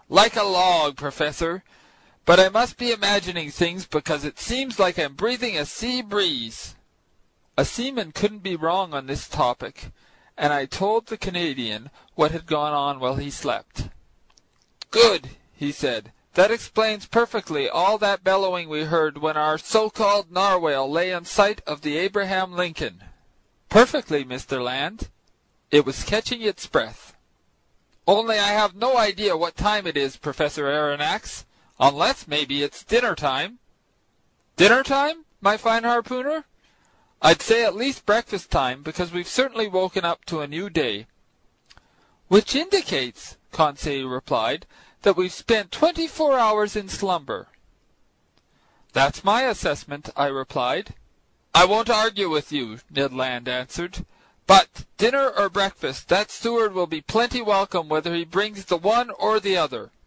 Like a log, Professor. But I must be imagining things because it seems like I'm breathing a sea breeze." A seaman couldn't be wrong on this topic, and I told the Canadian what had gone on while he slept. "Good," he said. "That explains perfectly all that bellowing we heard when our so-called narwhale lay in sight of the Abraham Lincoln." "Perfectly, Mr. Land. It was catching its breath." "Only I have no idea what time it is, Professor Aronnax, unless maybe it's dinner time." "Dinner time, my fine harpooner? I'd say at least breakfast time, because we've certainly woken up to a new day." "Which indicates," Conseil replied, "that we've spent 24 hours in slumber." "That's my assessment," I replied. "I won't argue with you," Ned Land answered. "But, dinner or breakfast, that steward will be plenty welcome whether he brings the one or the other.